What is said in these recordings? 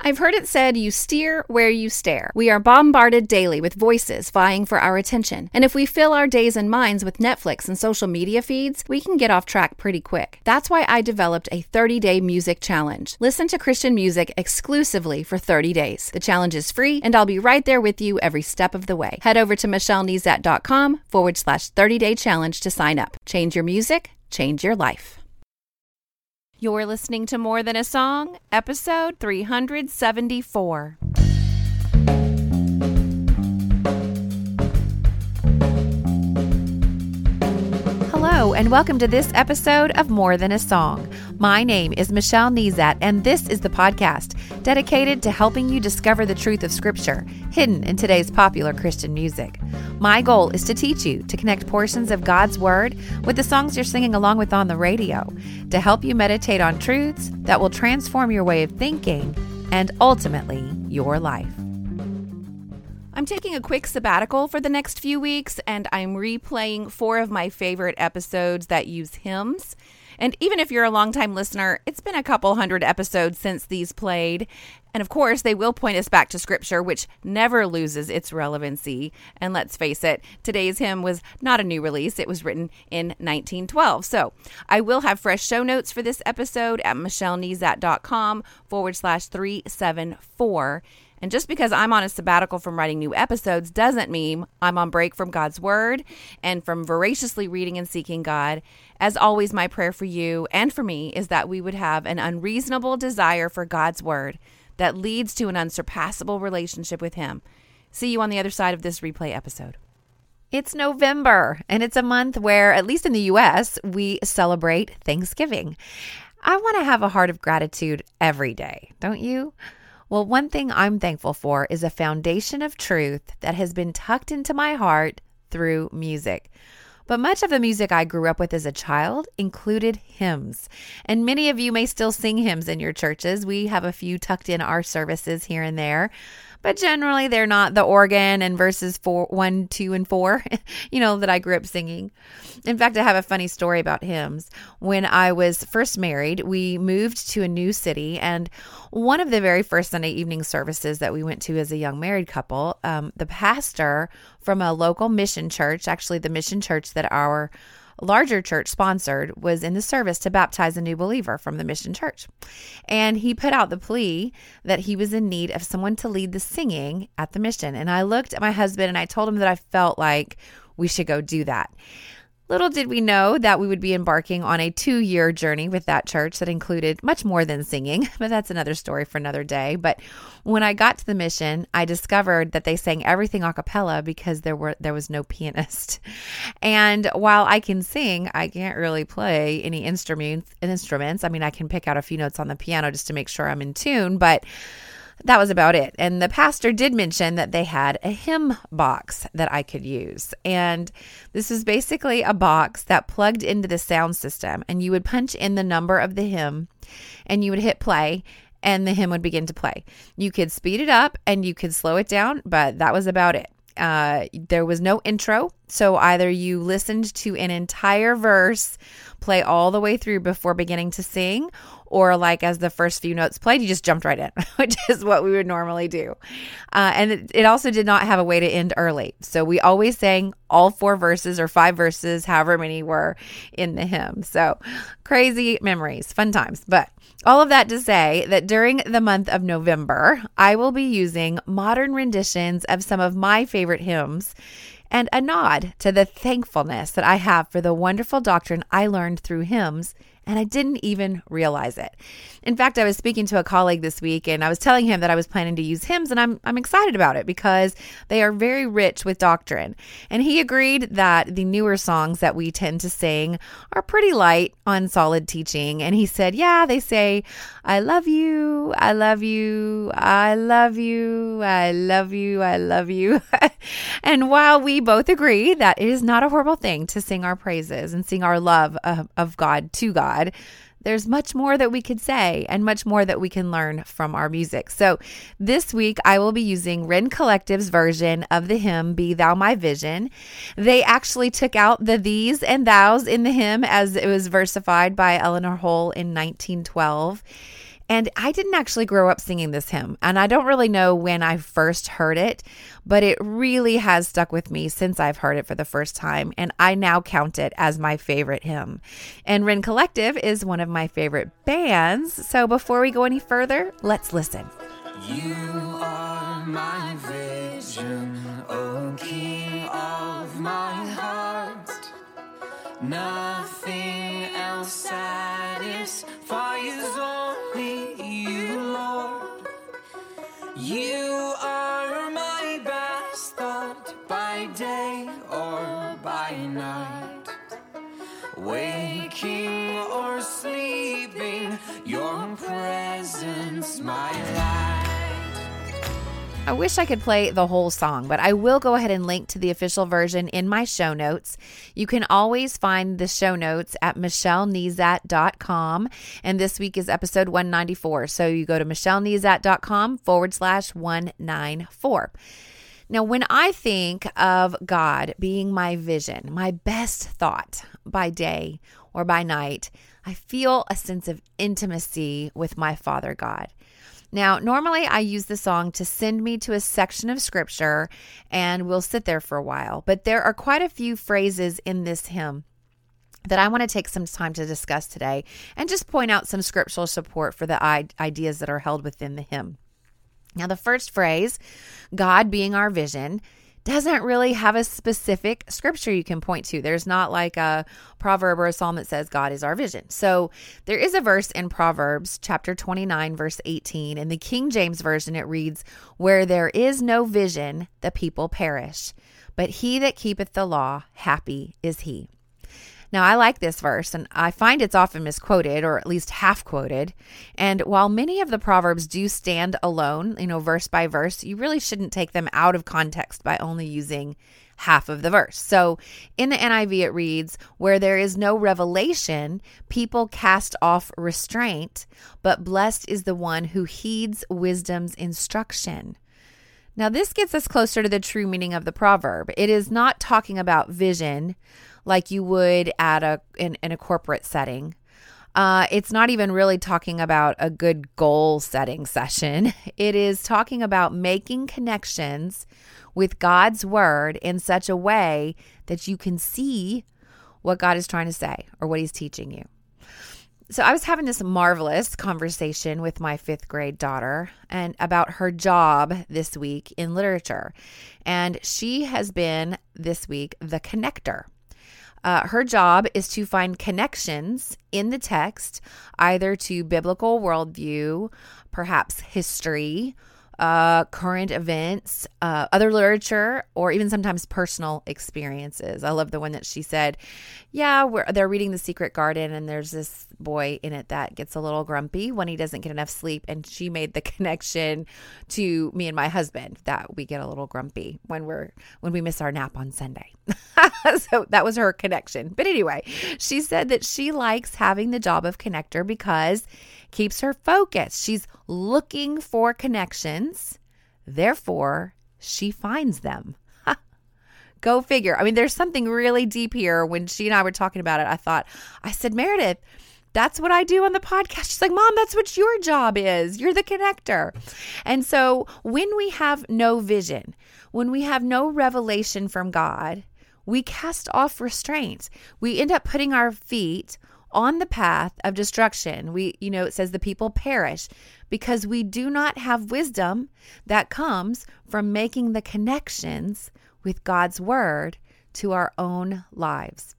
I've heard it said you steer where you stare. We are bombarded daily with voices vying for our attention. And if we fill our days and minds with Netflix and social media feeds, we can get off track pretty quick. That's why I developed a 30-day music challenge. Listen to Christian music exclusively for 30 days. The challenge is free, and I'll be right there with you every step of the way. Head over to michellenezat.com/30-day challenge to sign up. Change your music, change your life. You're listening to More Than a Song, episode 374. Hello, and welcome to this episode of More Than a Song. My name is Michelle Nezat, and this is the podcast dedicated to helping you discover the truth of Scripture hidden in today's popular Christian music. My goal is to teach you to connect portions of God's Word with the songs you're singing along with on the radio, to help you meditate on truths that will transform your way of thinking and ultimately your life. I'm taking a quick sabbatical for the next few weeks, and I'm replaying 4 of my favorite episodes that use hymns. And even if you're a longtime listener, it's been a couple hundred episodes since these played. And of course, they will point us back to Scripture, which never loses its relevancy. And let's face it, today's hymn was not a new release. It was written in 1912. So I will have fresh show notes for this episode at michellenezat.com/374. And just because I'm on a sabbatical from writing new episodes doesn't mean I'm on break from God's Word and from voraciously reading and seeking God. As always, my prayer for you and for me is that we would have an unreasonable desire for God's Word that leads to an unsurpassable relationship with Him. See you on the other side of this replay episode. It's November, and it's a month where, at least in the U.S., we celebrate Thanksgiving. I want to have a heart of gratitude every day, don't you? Well, one thing I'm thankful for is a foundation of truth that has been tucked into my heart through music. But much of the music I grew up with as a child included hymns. And many of you may still sing hymns in your churches. We have a few tucked in our services here and there. But generally, they're not the organ and verses 1, 2, and 4, that I grew up singing. In fact, I have a funny story about hymns. When I was first married, we moved to a new city, and one of the very first Sunday evening services that we went to as a young married couple, the pastor from a local mission church, actually the mission church that our larger church sponsored, was in the service to baptize a new believer from the mission church. And he put out the plea that he was in need of someone to lead the singing at the mission. And I looked at my husband and I told him that I felt like we should go do that. Little did we know that we would be embarking on a 2-year journey with that church that included much more than singing, but that's another story for another day. But when I got to the mission, I discovered that they sang everything a cappella because there was no pianist. And while I can sing, I can't really play any instruments. I mean, I can pick out a few notes on the piano just to make sure I'm in tune, but that was about it. And the pastor did mention that they had a hymn box that I could use. And this was basically a box that plugged into the sound system. And you would punch in the number of the hymn and you would hit play and the hymn would begin to play. You could speed it up and you could slow it down, but that was about it. There was no intro. So either you listened to an entire verse play all the way through before beginning to sing, or like as the first few notes played, you just jumped right in, which is what we would normally do. And it also did not have a way to end early. So we always sang all 4 verses or 5 verses, however many were in the hymn. So crazy memories, fun times. But all of that to say that during the month of November, I will be using modern renditions of some of my favorite hymns and a nod to the thankfulness that I have for the wonderful doctrine I learned through hymns, and I didn't even realize it. In fact, I was speaking to a colleague this week, and I was telling him that I was planning to use hymns, and I'm excited about it because they are very rich with doctrine. And he agreed that the newer songs that we tend to sing are pretty light on solid teaching. And he said, yeah, they say, I love you, I love you, I love you, I love you, I love you. And while we both agree that it is not a horrible thing to sing our praises and sing our love of God to God, there's much more that we could say and much more that we can learn from our music. So this week, I will be using Rend Collective's version of the hymn, Be Thou My Vision. They actually took out the these and thous in the hymn as it was versified by Eleanor Hull in 1912. And I didn't actually grow up singing this hymn, and I don't really know when I first heard it, but it really has stuck with me since I've heard it for the first time, and I now count it as my favorite hymn. And Wren Collective is one of my favorite bands, so before we go any further, let's listen. You are my vision, O King of my heart. Nothing else satisfies only you, Lord. You are my best thought by day or by night. Waking or sleeping, your presence my light. I wish I could play the whole song, but I will go ahead and link to the official version in my show notes. You can always find the show notes at michellenezat.com. And this week is episode 194. So you go to michellenezat.com/194. Now, when I think of God being my vision, my best thought by day or by night, I feel a sense of intimacy with my Father God. Now, normally I use the song to send me to a section of scripture and we'll sit there for a while. But there are quite a few phrases in this hymn that I want to take some time to discuss today and just point out some scriptural support for the ideas that are held within the hymn. Now, the first phrase, God being our vision, doesn't really have a specific scripture you can point to. There's not like a proverb or a psalm that says God is our vision. So there is a verse in Proverbs chapter 29, verse 18. In the King James Version, it reads, "Where there is no vision, the people perish. But he that keepeth the law, happy is he." Now, I like this verse, and I find it's often misquoted, or at least half quoted. And while many of the Proverbs do stand alone, verse by verse, you really shouldn't take them out of context by only using half of the verse. So in the NIV, it reads, "Where there is no revelation, people cast off restraint, but blessed is the one who heeds wisdom's instruction." Now, this gets us closer to the true meaning of the proverb. It is not talking about vision like you would at in a corporate setting. It's not even really talking about a good goal setting session. It is talking about making connections with God's word in such a way that you can see what God is trying to say or what he's teaching you. So I was having this marvelous conversation with my 5th grade daughter and about her job this week in literature. And she has been this week the connector. Her job is to find connections in the text, either to biblical worldview, perhaps history, current events, other literature, or even sometimes personal experiences. I love the one that she said, they're reading The Secret Garden and there's this boy in it that gets a little grumpy when he doesn't get enough sleep. And she made the connection to me and my husband that we get a little grumpy when we miss our nap on Sunday. So that was her connection. But anyway, she said that she likes having the job of connector because it keeps her focused. She's looking for connections. Therefore, she finds them. Go figure. I mean, there's something really deep here. When she and I were talking about it, I said, Meredith, that's what I do on the podcast. She's like, Mom, that's what your job is. You're the connector. And so when we have no vision, when we have no revelation from God, we cast off restraint. We end up putting our feet on the path of destruction. It says the people perish because we do not have wisdom that comes from making the connections with God's word to our own lives.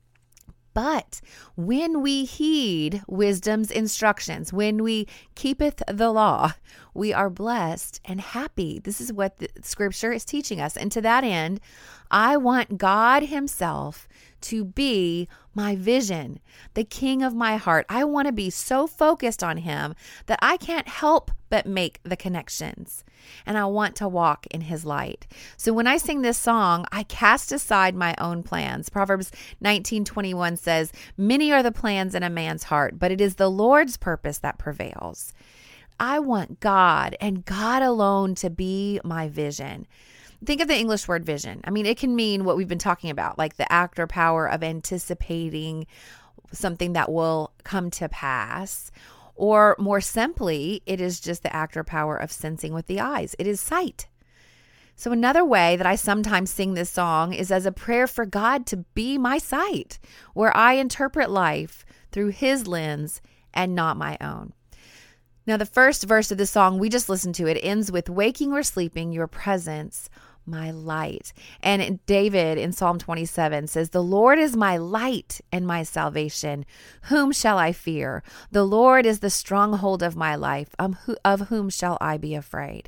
But when we heed wisdom's instructions, when we keepeth the law, we are blessed and happy. This is what the scripture is teaching us. And to that end, I want God himself to be my vision, the king of my heart. I want to be so focused on him that I can't help but make the connections. And I want to walk in his light. So when I sing this song, I cast aside my own plans. Proverbs 19:21 says, "Many are the plans in a man's heart, but it is the Lord's purpose that prevails." I want God and God alone to be my vision. Think of the English word vision. I mean, it can mean what we've been talking about, like the act or power of anticipating something that will come to pass. Or more simply, it is just the act or power of sensing with the eyes. It is sight. So another way that I sometimes sing this song is as a prayer for God to be my sight, where I interpret life through his lens and not my own. Now, the first verse of the song we just listened to, it ends with waking or sleeping, your presence, my light. And David in Psalm 27 says, the Lord is my light and my salvation. Whom shall I fear? The Lord is the stronghold of my life. Of whom shall I be afraid?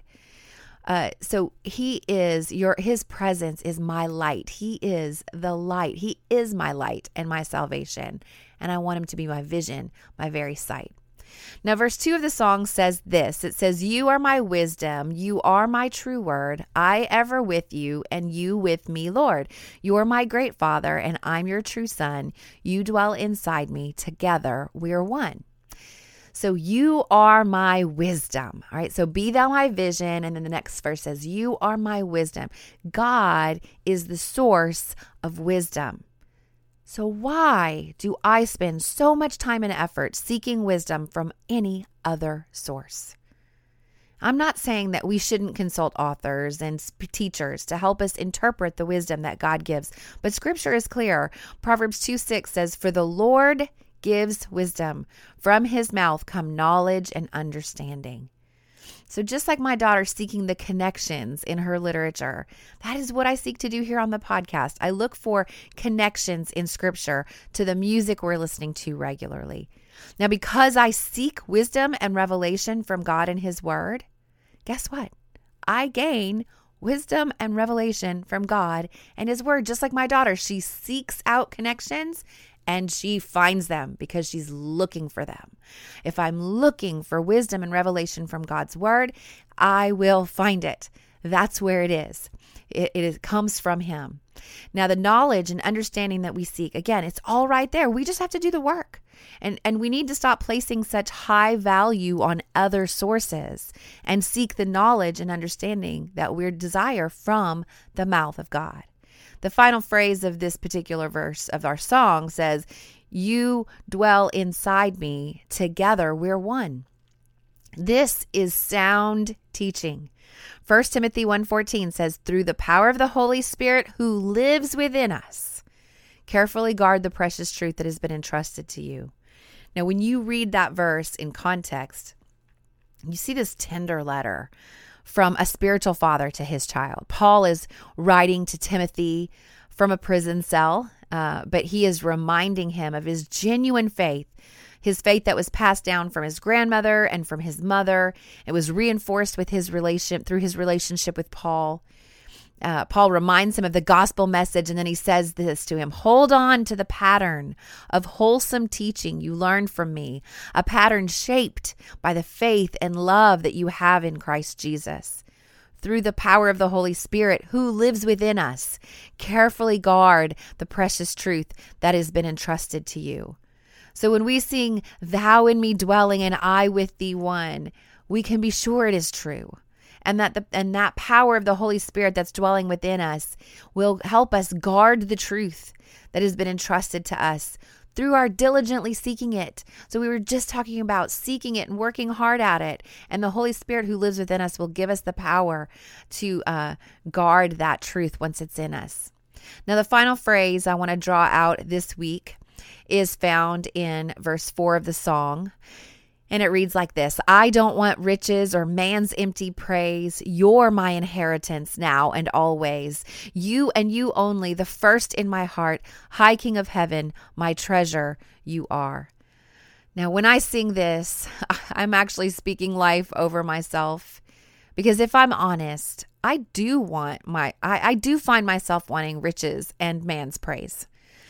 So he is his presence is my light. He is the light. He is my light and my salvation. And I want him to be my vision, my very sight. Now, verse 2 of the song says this. It says, you are my wisdom. You are my true word. I ever with you and you with me, Lord. You are my great Father and I'm your true son. You dwell inside me. Together we're one. So you are my wisdom. All right. So be thou my vision. And then the next verse says, you are my wisdom. God is the source of wisdom. So why do I spend so much time and effort seeking wisdom from any other source? I'm not saying that we shouldn't consult authors and teachers to help us interpret the wisdom that God gives, but scripture is clear. Proverbs 2:6 says, for the Lord gives wisdom. From his mouth come knowledge and understanding. So just like my daughter seeking the connections in her literature, that is what I seek to do here on the podcast. I look for connections in scripture to the music we're listening to regularly. Now, because I seek wisdom and revelation from God and his word, guess what? I gain wisdom and revelation from God and his word. Just like my daughter, she seeks out connections and she finds them because she's looking for them. If I'm looking for wisdom and revelation from God's word, I will find it. That's where it is. It comes from him. Now, the knowledge and understanding that we seek, again, it's all right there. We just have to do the work. And we need to stop placing such high value on other sources and seek the knowledge and understanding that we desire from the mouth of God. The final phrase of this particular verse of our song says, you dwell inside me, together we're one. This is sound teaching. 1 Timothy 1:14 says, through the power of the Holy Spirit who lives within us, carefully guard the precious truth that has been entrusted to you. Now, when you read that verse in context, you see this tender letter from a spiritual father to his child. Paul is writing to Timothy from a prison cell, but he is reminding him of his genuine faith, his faith that was passed down from his grandmother and from his mother. It was reinforced with through his relationship with Paul. Paul reminds him of the gospel message, and then he says this to him: hold on to the pattern of wholesome teaching you learned from me, a pattern shaped by the faith and love that you have in Christ Jesus. Through the power of the Holy Spirit who lives within us, carefully guard the precious truth that has been entrusted to you. So when we sing, thou in me dwelling and I with thee one, we can be sure it is true. And that power of the Holy Spirit that's dwelling within us will help us guard the truth that has been entrusted to us through our diligently seeking it. So we were just talking about seeking it and working hard at it. And the Holy Spirit who lives within us will give us the power to guard that truth once it's in us. Now, the final phrase I want to draw out this week is found in verse 4 of the song. And it reads like this: I don't want riches or man's empty praise. You're my inheritance now and always. You and you only, the first in my heart, High King of heaven, my treasure you are. Now, when I sing this, I'm actually speaking life over myself, because if I'm honest, I do find myself wanting riches and man's praise.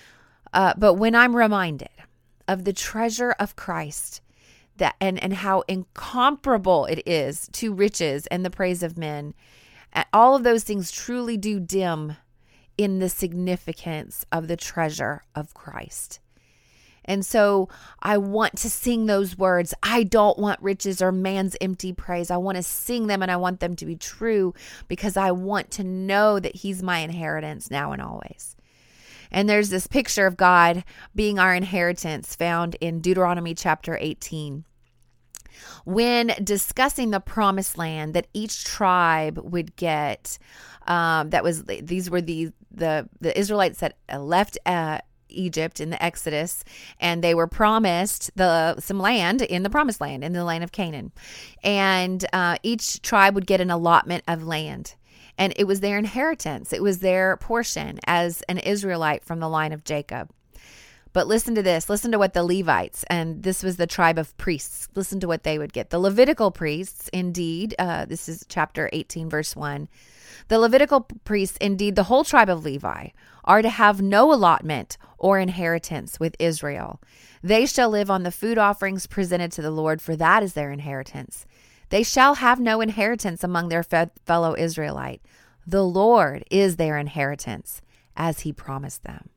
But when I'm reminded of the treasure of Christ, that and how incomparable it is to riches and the praise of men, all of those things truly do dim in the significance of the treasure of Christ. And so I want to sing those words. I don't want riches or man's empty praise. I want to sing them, and I want them to be true, because I want to know that he's my inheritance now and always. And there's this picture of God being our inheritance found in Deuteronomy chapter 18. when discussing the promised land that each tribe would get. These were the Israelites that left Egypt in the Exodus, and they were promised some land in the promised land, in the land of Canaan. And each tribe would get an allotment of land. And it was their inheritance. It was their portion as an Israelite from the line of Jacob. But listen to this. Listen to what the Levites, and this was the tribe of priests, listen to what they would get. The Levitical priests, indeed, this is chapter 18, verse 1. The Levitical priests, indeed, the whole tribe of Levi, are to have no allotment or inheritance with Israel. They shall live on the food offerings presented to the Lord, for that is their inheritance. They shall have no inheritance among their fellow Israelite. The Lord is their inheritance, as he promised them.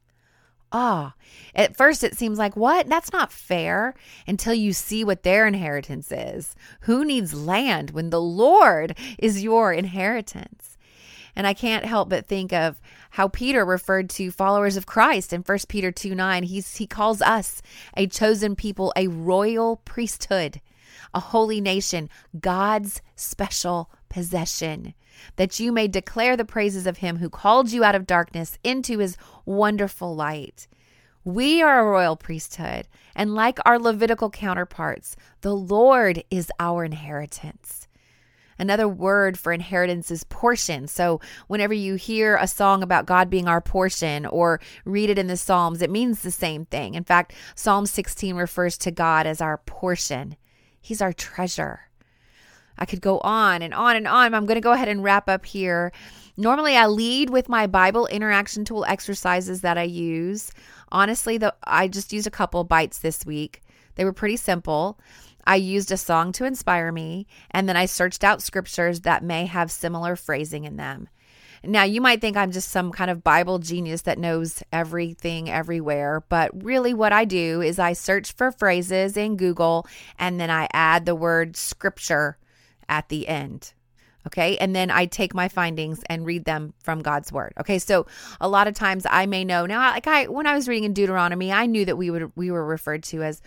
At first it seems like, what? That's not fair, until you see what their inheritance is. Who needs land when the Lord is your inheritance? And I can't help but think of how Peter referred to followers of Christ in 1 Peter 2:9. He calls us a chosen people, a royal priesthood, a holy nation, God's special possession, that you may declare the praises of him who called you out of darkness into his wonderful light. We are a royal priesthood, and like our Levitical counterparts, the Lord is our inheritance. Another word for inheritance is portion. So whenever you hear a song about God being our portion or read it in the Psalms, it means the same thing. In fact, Psalm 16 refers to God as our portion. He's our treasure. I could go on and on and on. I'm going to go ahead and wrap up here. Normally, I lead with my Bible interaction tool exercises that I use. Honestly, I just used a couple bites this week. They were pretty simple. I used a song to inspire me, and then I searched out scriptures that may have similar phrasing in them. Now, you might think I'm just some kind of Bible genius that knows everything everywhere, but really what I do is I search for phrases in Google, and then I add the word scripture at the end. Okay. And then I take my findings and read them from God's word. Okay. So a lot of times I may know now, when I was reading in Deuteronomy, I knew that we were referred to as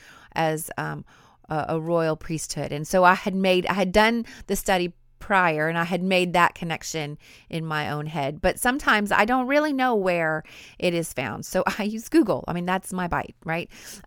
a royal priesthood. And so I had done the study prior, and I had made that connection in my own head. But sometimes I don't really know where it is found. So I use Google. I mean, that's my bite, right?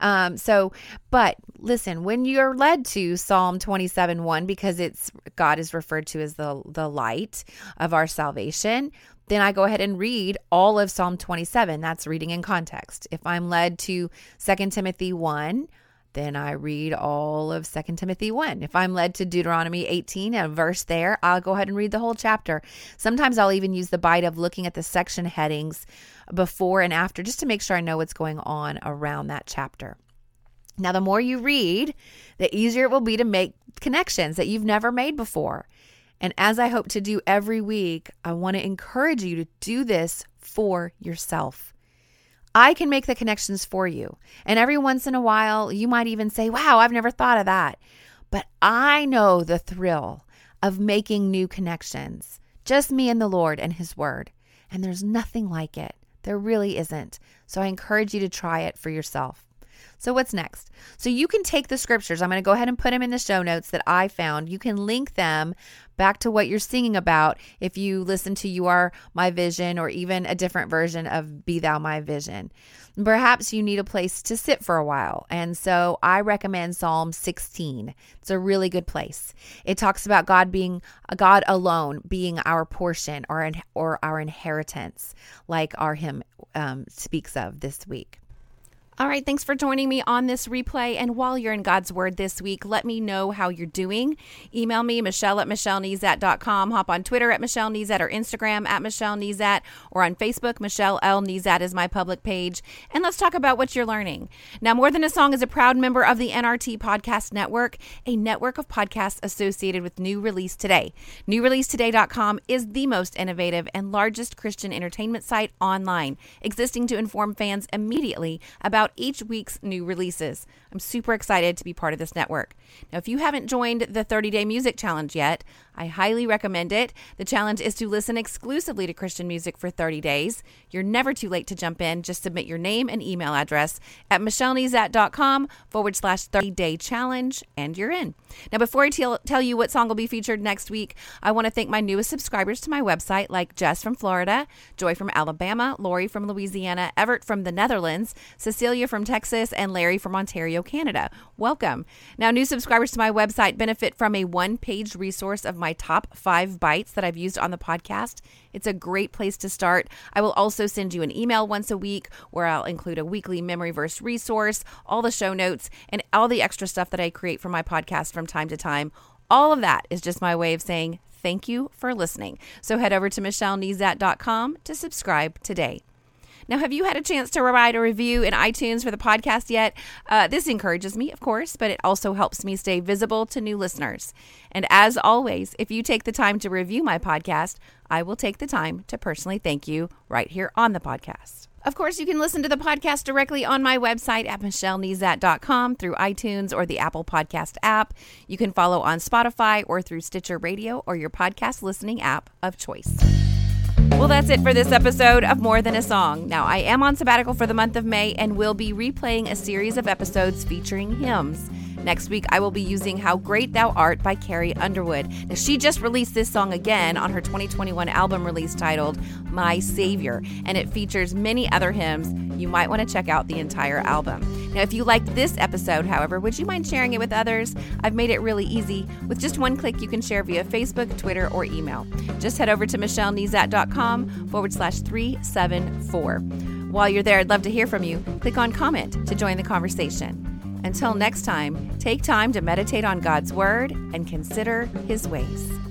But listen, when you're led to Psalm 27:1, because God is referred to as the light of our salvation, then I go ahead and read all of Psalm 27. That's reading in context. If I'm led to 2 Timothy 1, then I read all of 2 Timothy 1. If I'm led to Deuteronomy 18, a verse there, I'll go ahead and read the whole chapter. Sometimes I'll even use the bite of looking at the section headings before and after, just to make sure I know what's going on around that chapter. Now, the more you read, the easier it will be to make connections that you've never made before. And as I hope to do every week, I want to encourage you to do this for yourself. I can make the connections for you. And every once in a while, you might even say, wow, I've never thought of that. But I know the thrill of making new connections. Just me and the Lord and his word. And there's nothing like it. There really isn't. So I encourage you to try it for yourself. So what's next? So you can take the scriptures. I'm going to go ahead and put them in the show notes that I found. You can link them back to what you're singing about if you listen to You Are My Vision, or even a different version of Be Thou My Vision. Perhaps you need a place to sit for a while. And so I recommend Psalm 16. It's a really good place. It talks about God alone being our portion or our inheritance, like our hymn speaks of this week. All right, thanks for joining me on this replay. And while you're in God's Word this week, let me know how you're doing. Email me, Michelle@MichelleNezat.com. Hop on Twitter @MichelleNezat, or Instagram @MichelleNezat, or on Facebook, Michelle L. Nezat is my public page. And let's talk about what you're learning. Now, More Than a Song is a proud member of the NRT Podcast Network, a network of podcasts associated with New Release Today. NewReleaseToday.com is the most innovative and largest Christian entertainment site online, existing to inform fans immediately about about each week's new releases. I'm super excited to be part of this network. Now, if you haven't joined the 30-Day Music Challenge yet, I highly recommend it. The challenge is to listen exclusively to Christian music for 30 days. You're never too late to jump in. Just submit your name and email address at michellenezat.com/30-day challenge, and you're in. Now, before I tell you what song will be featured next week, I want to thank my newest subscribers to my website, like Jess from Florida, Joy from Alabama, Lori from Louisiana, Everett from the Netherlands, Cecilia from Texas, and Larry from Ontario, Canada. Welcome. Now, new subscribers to my website benefit from a one-page resource of my top 5 bites that I've used on the podcast. It's a great place to start. I will also send you an email once a week where I'll include a weekly memory verse resource, all the show notes, and all the extra stuff that I create for my podcast from time to time. All of that is just my way of saying thank you for listening. So head over to michellenezat.com to subscribe today. Now, have you had a chance to write a review in iTunes for the podcast yet? This encourages me, of course, but it also helps me stay visible to new listeners. And as always, if you take the time to review my podcast, I will take the time to personally thank you right here on the podcast. Of course, you can listen to the podcast directly on my website at michellenezat.com through iTunes or the Apple Podcast app. You can follow on Spotify or through Stitcher Radio or your podcast listening app of choice. Well, that's it for this episode of More Than a Song. Now, I am on sabbatical for the month of May and will be replaying a series of episodes featuring hymns. Next week, I will be using How Great Thou Art by Carrie Underwood. Now, she just released this song again on her 2021 album release titled My Savior, and it features many other hymns. You might want to check out the entire album. Now, if you liked this episode, however, would you mind sharing it with others? I've made it really easy. With just one click, you can share via Facebook, Twitter, or email. Just head over to michellenezat.com/374. While you're there, I'd love to hear from you. Click on comment to join the conversation. Until next time, take time to meditate on God's Word and consider His ways.